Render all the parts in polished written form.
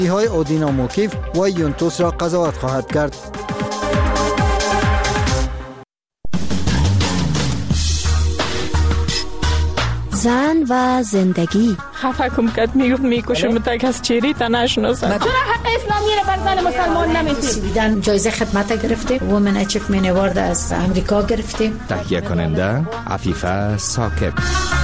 های اودیناموکیف و یونتوس را قضاوت خواهد کرد. زن و زندگی. خفه کم کد میکشم تک از چیری تا نشناسد. چرا حق اسلامی رو بر زن مسلمان نمیدید؟ سویدن جایزه خدمت گرفتیم، وومن اچیومنت اوارد از امریکا گرفتیم. تهیه کننده عفیفه ساکب.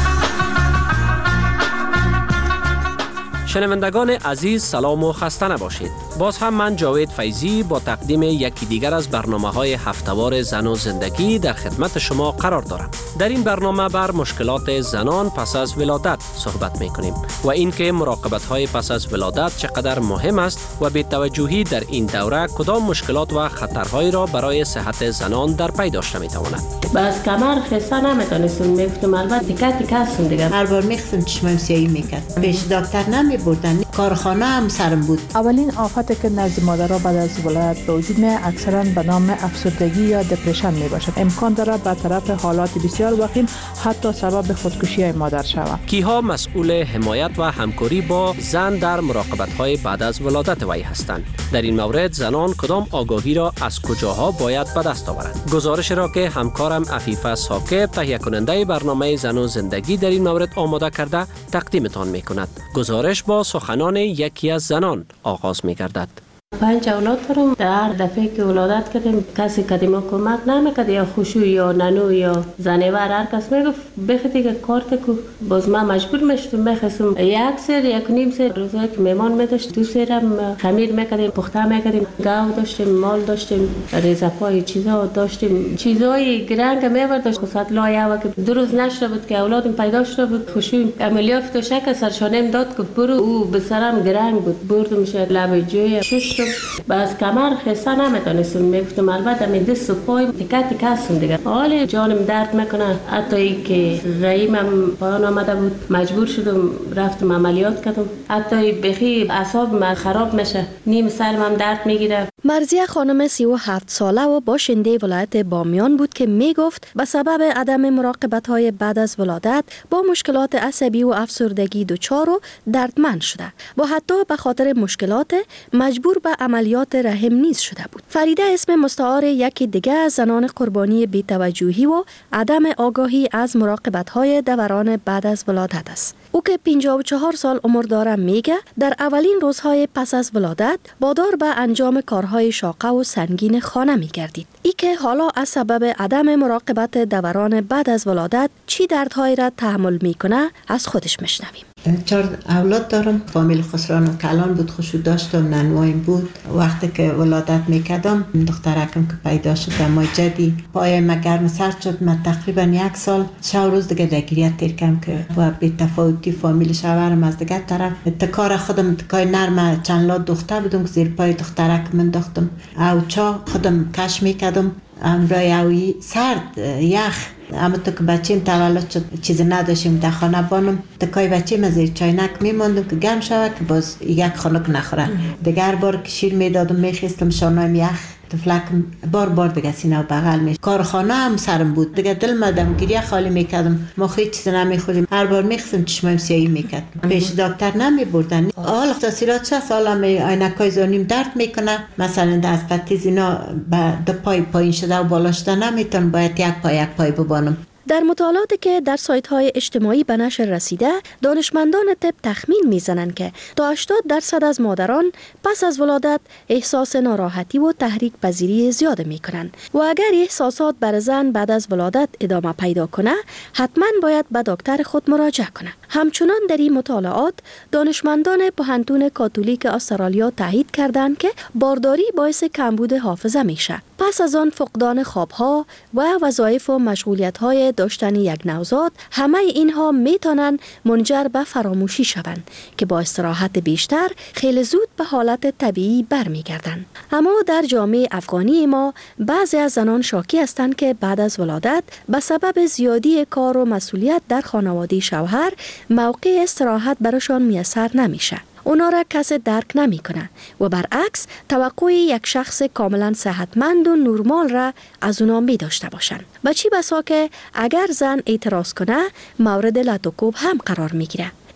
شنوندگان عزیز سلام و خسته نباشید. باز هم من جاوید فیضی با تقدیم یکی دیگر از برنامه‌های هفته‌وار زن و زندگی در خدمت شما قرار دارم. در این برنامه بر مشکلات زنان پس از ولادت صحبت می‌کنیم و اینکه مراقبت‌های پس از ولادت چقدر مهم است و بی‌توجهی در این دوره کدام مشکلات و خطرهایی را برای صحت زنان در پی داشته می‌تواند. باز کمر خسته نمی‌تونستم میگفتم البته دیگه هستم دیگه. هر بار می‌خواستم چشمم سیاهی می‌کرد. پیش دکتر نمی‌بردن. کارخانه هم سرم بود. اولین آفتی که نزد مادرها بعد از ولادت به وجود میاد اکثرا به نام افسردگی یا دپرشن میباشد. امکان دارد برطرف حالات بسیار وخیم حتی سبب خودکشی مادر شود. کیها مسئول حمایت و همکاری با زن در مراقبت‌های بعد از ولادت وی هستند؟ در این مورد زنان کدام آگاهی را از کجاها باید به دست آورند؟ گزارش را که همکارم عفیفه ساکب تهیه کننده برنامه زن و زندگی در این مورد آماده کرده تقدیمتان می‌کند. گزارش با سخنان یکی از زنان آغاز می‌گردد. 5 اولاد دارم. در دفعه که ولادت کردیم کسی کدیما کمک نمیکرد، یا خوشو یا ننو یا زنیور هر کس میگفت بخاطر که کارت کو باز من مجبور میشدم میخواستم یک سر یک نیم سر روزایی که مهمان میداشت دو سرم خمیر میکردیم پخته میکردیم، گاو داشتیم، مال داشتیم، ریزپای چیزا داشتیم، چیزای گرنگ میبرداشت خصوصا لایه و که 2 روز نشده بود که اولادم پیدا شده بود خوشو عملیات تو شک سرشانم داد که برو او به سرم گرنگ بود بردم میشه لب جوی شش باز کمر خسته نمیتونستم میگفتم البته می دست و پای تکه هستم دیگه. حال جانم درد میکنه حتی ای که رحیمم پایان آمده بود مجبور شدم رفتم عملیات کردم، حتی بخی اعصابم خراب میشه، نیم سرم درد میگیره. مرضیه خانم 37 ساله و باشنده ولایت بامیان بود که میگفت به سبب عدم مراقبت‌های بعد از ولادت با مشکلات عصبی و افسردگی دچار و دردمند شده و حتی به خاطر مشکلات مجبور به عملیات رحم نیز شده بود. فریده اسم مستعار یکی دیگه از زنان قربانی بی‌توجهی و عدم آگاهی از مراقبت‌های دوران بعد از ولادت است. او که 54 سال عمر داره میگه در اولین روزهای پس از ولادت وادار به انجام کارهای شاقه و سنگین خانه میگردید. ای که حالا از سبب عدم مراقبت دوران بعد از ولادت چی دردهایی را تحمل میکنه از خودش میشنویم. 4 اولاد دارم. فامیل خسران و کلان بود، خوشو داشتم، ننوایم بود. وقتی که ولادت میکردم دخترکم که پیدا شد دمای جدی پایم گرم سرد شد. من تقریبا 1 سال شب روز دیگه درگیریت تیر کردم که با بی تفاوتی فامیل شوهرم از دیگه طرف تکار خودم تکای نرم چند لات دختر بودم که زیر پای دخترکم انداختم او چا خودم کش میکردم امرای اوی سرد یخ. اما تو که بچیم تولد شد چیزی نداشتیم در خانه بانم تکای بچیم از زیر چاینک میماندم که گرم شود که باز یک خنک نخوره. دیگر بار که شیر میدادم میخیستم شانایم یخ تفلکم بار دیگه سینه و بغل میشه. کارخانه هم سرم بود دیگه دل مدم گریه خالی میکردم، ما خیلی چیز نمیخوریم. هر بار میخواستم چشمم سیاهی میکرد. پیش دکتر نمیبردن. حالا تاثیرات چه سالم عینکای زانیم درد میکنه، مثلا دست پتیز اینا به پای پایین شده و بالا شده نمیتونم، باید یک پای ببانم. در مطالعاتی که در سایت‌های اجتماعی به نشر رسیده، دانشمندان طب تخمین می‌زنند که تا 80% از مادران پس از ولادت احساس ناراحتی و تحریک پذیری زیاد می‌کنند و اگر احساسات بر زن بعد از ولادت ادامه پیدا کنه، حتما باید به دکتر خود مراجعه کنه. همچنان در این مطالعات دانشمندان پوهنتون کاتولیک استرالیا تایید کردند که بارداری باعث کمبود حافظه میشه. پس از آن فقدان خوابها و وظایف و مشغولیت‌های داشتن یک نوزاد، همه اینها میتونن منجر به فراموشی شوند که با استراحت بیشتر خیلی زود به حالت طبیعی برمیگردند. اما در جامعه افغانی ما بعضی از زنان شاکی هستند که بعد از ولادت به سبب زیادی کار و مسئولیت در خانواده شوهر موقع استراحت براشان میسر نمیشه. اونا را کسی درک نمی کنه و برعکس توقع یک شخص کاملا صحتمند و نرمال را از اونا می داشته باشند. و چی بسا که اگر زن اعتراض کنه مورد لطوکوب هم قرار می گیره.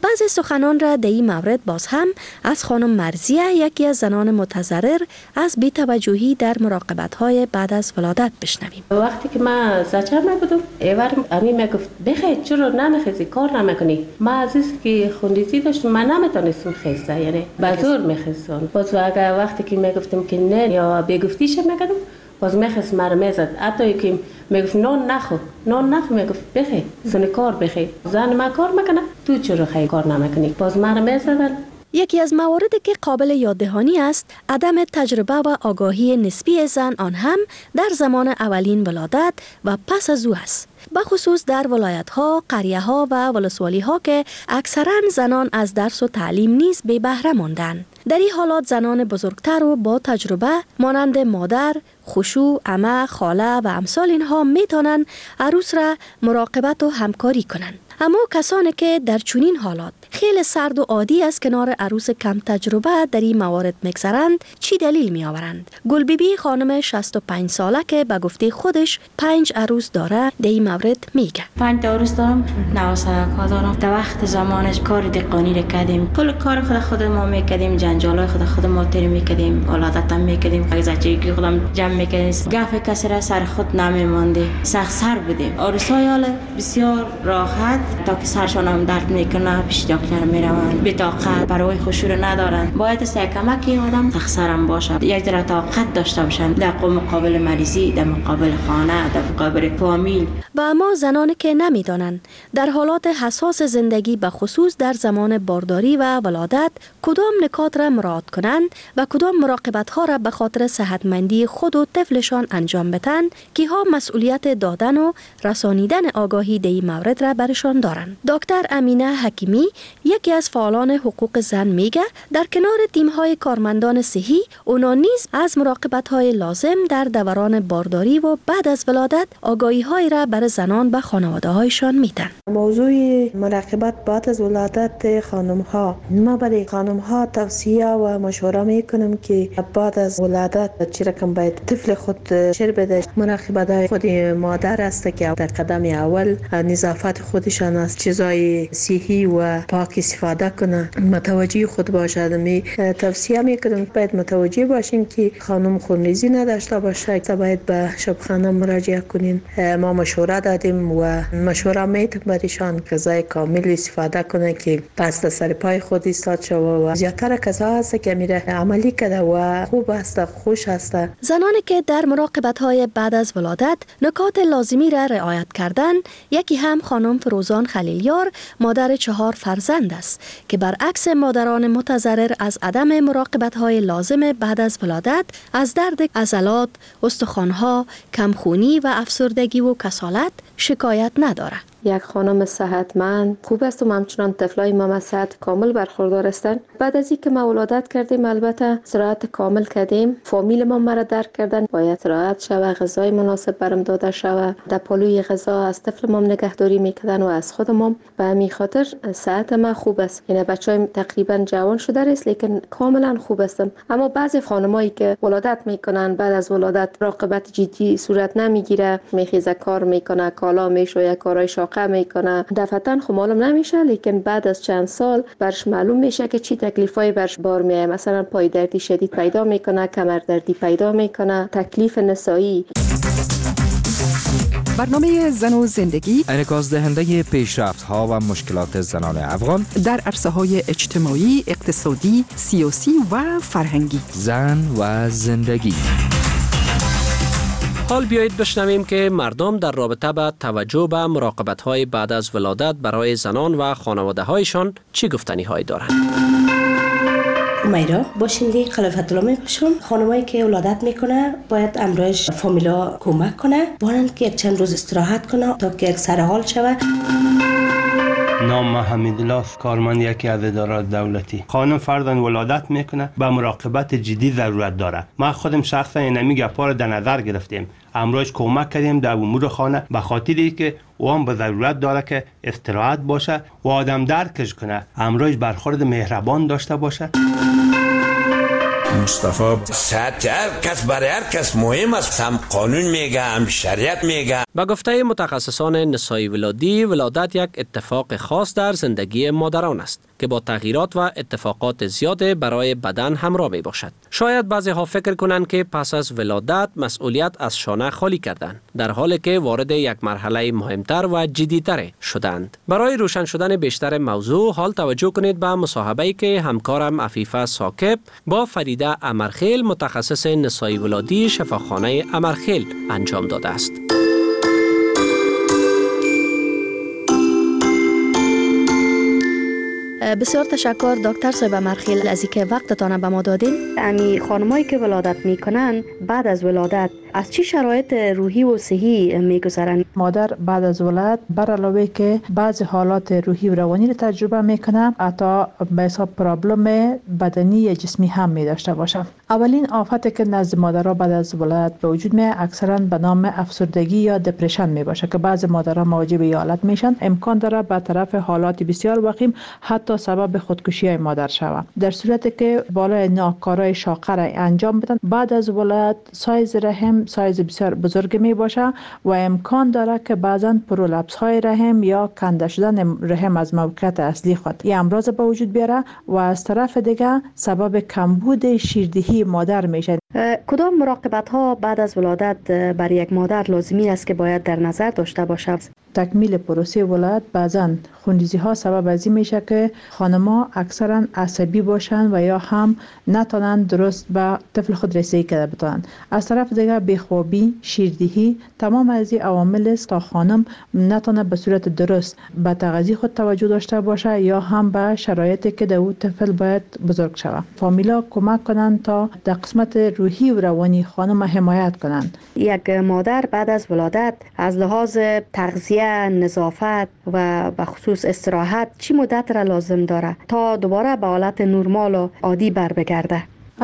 بعضی سخنان را در این مورد باز هم از خانم مرزیه، یکی از زنان متضرر از بی‌توجهی در مراقبت‌های بعد از ولادت بشنویم. وقتی که من زچه می‌بودم ایوار امی میگفت بخیر چرا نمیخیزی کار نمیکنی؟ من عزیز که خونریزی داشتم من نمیتونستم خیزه، یعنی بزور میخیزم. باز اگر وقتی که میگفتم که نه یا بگفتیش میکردم باز میخواست مرا میزد. حتی که میگفت نان نخو میگفت بخیر زن کار بخیر، زن ما کار میکنه تو چرا خیلی کار نمیکنی؟ باز مرا میزدن. یکی از مواردی که قابل یاددهانی است عدم تجربه و آگاهی نسبی زن، آن هم در زمان اولین ولادت و پس از او است، بخصوص در ولایت‌ها، قریه‌ها و ولسوالی‌ها که اکثراً زنان از درس و تعلیم نیز بی بهره ماندند. در این حالات زنان بزرگتر و با تجربه مانند مادر، خشوع، عمه، خاله و امثال اینها میتونن عروس را مراقبت و همکاری کنند. اما کسانی که در چنین حالات خیلی سرد و عادی از کنار عروس کم تجربه در این موارد میگذرند، چی دلیل می آورند؟ گل بیبی خانم 65 ساله که به گفته خودش 5 عروس داره در این مورد میگه. 5 عروس دارم، نواسکا دارم. در وقت زمانش کار دقانی رو کردیم، کل کار خود ما میکردیم، جنجالای خود ما تری میکردیم، ولادت هم میکردیم، زچگی خودم جمع میکردیم. گفت کسی را سر خود نمیمانده، سخت سر بودیم. عروسای حال بسیار راحت تا که سرشان هم درد میکنه پیش دکتر میروند، بطاقت برای خشوع ندارن. باید است کمکی آدم تخسرم باشه، یک ذره طاقت داشته باشن در مقابل مریضی، در مقابل خانه، در مقابل فامیل. و اما زنانی که نمیدانند در حالات حساس زندگی به خصوص در زمان بارداری و ولادت کدام نکات را مراعات کنند و کدام مراقبت ها را به خاطر صحتمندی خود و طفلشان انجام بدن، که ها مسئولیت دادن و رسانیدن آگاهی در این مورد را برشان دارند. دکتر امینه حکیمی، یکی از فعالان حقوق زن، میگه در کنار تیم‌های کارمندان صحی اونا نیز از مراقبت‌های لازم در دوران بارداری و بعد از ولادت آگاهی‌های را بر زنان و خانواده‌هایشان میدن. موضوع مراقبت بعد از ولادت خانم‌ها، ما برای خانم‌ها توصیه و مشوره میکنم که بعد از ولادت چه رقم باید طفل خود شیر بده. مراقبت خود مادر است که در قدم اول نظافت خودشان از چیزای صحی و پاک استفاده کنه، متوجه خود باشد. می توصیه میکنم باید متوجه باشین که خانم خونریزی نداشته باشه، باید به شبخانه مراجعه کنین. ما مشوره دادیم و مشوره میتونم برایشان غذای کامل استفاده کنه که پس سر پای خود ایستاد شود و زیاتر غذا هست که میره عملی کرده و خوب است، خوش است. زنانی که در مراقبت‌های بعد از ولادت نکات لازمی را رعایت کردن، یکی هم خانم فروزان خلیلیار، مادر 4 فرزند است که برعکس مادران متضرر از عدم مراقبت‌های لازم بعد از ولادت از درد عضلات، استخوان‌ها، کمخونی و افسردگی و کسالت شکایت نداره. یک خانم صحتمند خوب است و همچنان طفلای ما از صحت کامل برخوردار هستند. بعد از اینکه ما ولادت کردیم البته استراحت کامل کردیم، فامیل ما مرا درک کردن، باید استراحت شوه، غذای مناسب برام داده شوه، در پلوی غذا از طفل ما نگهداری میکردن و از خود ما. به همین خاطر صحت ما خوب است. یعنی بچه‌م تقریبا جوان شده است لیکن کاملا خوب هستم. اما بعضی خانمایی که ولادت میکنن بعد از ولادت راقبت جدی صورت نمیگیره، میخیزه کار میکنه، کالا میشویه، کارهای میکنه، دفعتاً خب معلوم نمیشه لیکن بعد از چند سال برش معلوم میشه که چی تکلیفای برش بار میایه. مثلا پای دردی شدید پیدا میکنه، کمر دردی پیدا میکنه، تکلیف نسایی. برنامه زن و زندگی انعکاس دهنده پیشرفت ها و مشکلات زنان افغان در عرصه های اجتماعی، اقتصادی، سیاسی و فرهنگی. زن و زندگی. حال بیایید بشنویم که مردم در رابطه با توجه به مراقبت‌های بعد از ولادت برای زنان و خانواده‌هایشان چی گفتنی‌هایی دارند. میرا باشندی خلافت الله میباشم. خانمایی که ولادت میکنه باید امروز فامیلا کمک کنه، بانند که یک چند روز استراحت کنه تا که یک سرحال شوه. نام حمیدالله، کارمند یکی از ادارات دولتی. خانم فرداً ولادت میکنه، به مراقبت جدی ضرورت داره. ما خودم شخصا اینمی گپا رو در نظر گرفتیم، امروز کمک کردیم در امور خانه، به خاطری که اون به ضرورت داره که استراحت باشه و آدم درکش کنه، امروز برخورد مهربان داشته باشه. مصطفی. صحت هر کس برای هر کس مهم است. هم قانون میگه، هم شریعت میگه. با گفته متخصصان نسای ولادی، ولادت یک اتفاق خاص در زندگی مادران است که با تغییرات و اتفاقات زیاد برای بدن همراه می باشد. شاید بعضی ها فکر کنند که پس از ولادت مسئولیت از شانه خالی کردند، در حالی که وارد یک مرحله مهمتر و جدی‌تر شدند. برای روشن شدن بیشتر موضوع، حال توجه کنید به مصاحبه‌ای که همکارم عفیفه ساکب با فریده امرخیل، متخصص نسای ولادی شفاخانه امرخیل انجام داده است. بسیار تشکر دکتر صاحب امرخیل از اینکه وقتتان به ما دادین. امی خانمایی که ولادت میکنن بعد از ولادت از چی شرایط روحی و صحی میگذرن؟ مادر بعد از ولادت بر علاوه که بعض حالات روحی و روانی رو تجربه میکنه، حتی به حساب پرابلم بدنی یا جسمی هم می داشته باشه. اولین آفتی که نزد مادرها بعد از ولادت به وجود می اکثرا به نام افسردگی یا دپرشن می باشه که بعض مادرها مواجه به حالت میشن. امکان داره به طرف حالات بسیار وخیم حتی سبب خودکشی های مادر شود. در صورتی که بالای ناکارای شاقه را انجام بدن، بعد از ولادت سایز رحم سایز بسیار بزرگ می باشه و امکان داره که بعضا پرولپس های رحم یا کنده شدن رحم از موقعیت اصلی خود این امراض به وجود بیاره و از طرف دیگه سبب کمبود شیردهی مادر میشه. کدام مراقبت ها بعد از ولادت برای یک مادر لازمی است که باید در نظر داشته باشه؟ تکمیل پروسه ولادت بعضا خونریزی ها سبب از این میشه که خانم‌ها اکثرا عصبی باشن و یا هم نتونن درست به طفل خود رسیدگی کرده بتونن. از طرف دیگه بیخوابی، شیردهی، تمام از این عوامل است تا خانم نتونه به صورت درست به تغذیه خود توجه داشته باشه یا هم به شرایطی که در اون طفل باید بزرگ شود. فامیلا کمک کنن تا در قسمت روحی و روانی خانم حمایت کنن. یک مادر بعد از ولادت از لحاظ تغذیه، نظافت و به خصوص استراحت چی مدت را لازم داره تا دوباره به حالت نرمال و عادی بر بگرده؟